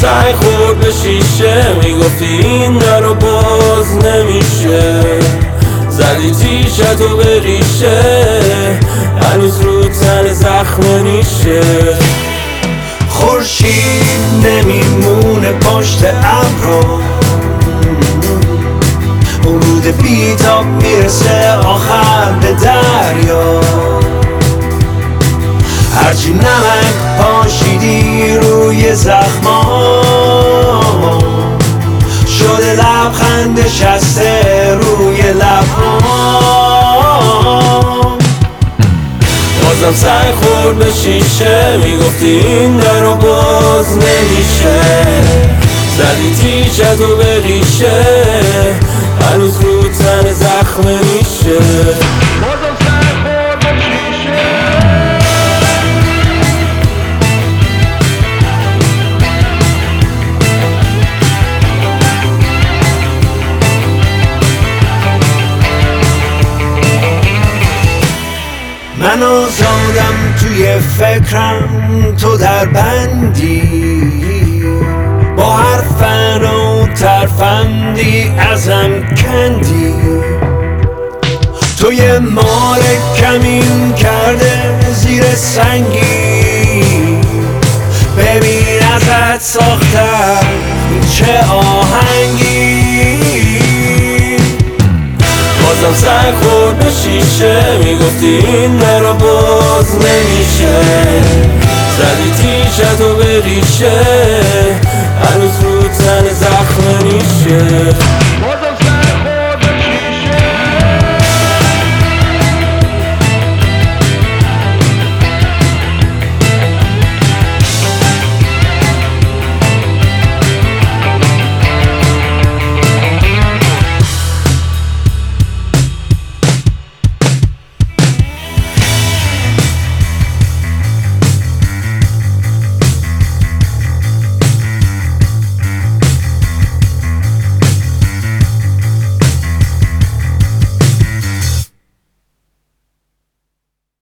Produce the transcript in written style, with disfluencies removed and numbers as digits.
سعی خورد به شیشه، میگفتی این درو باز نمیشه. زدی تیشتو به ریشه، هنوز رو تن زخم نیشه. خورشید نمیمونه پشت ابرو، ورود بیتاب میرسه آخر به دریا. هرچی نمک پاشیدی روی زخمام، شده لبخند شسته روی لبام. بازم سعی خورد به شیشه، میگفتی این درو باز نمیشه. زدی تیشتو به ریشه، هنوز رو تن زخم نیشه. بازم سعی خورد به شیشه. من آزادم توی فکرم، تو در بندی، با هر فنا و ترفندی ازم کندی. تو یه مار کمین کرده زیر سنگی، ببین ازت ساختم چه آهنگی. بازم سعی خورد به شیشه، میگفتی این درو باز نمیشه. زدی تیشتو به ریشه، هنوز رو تن زخم نیشه.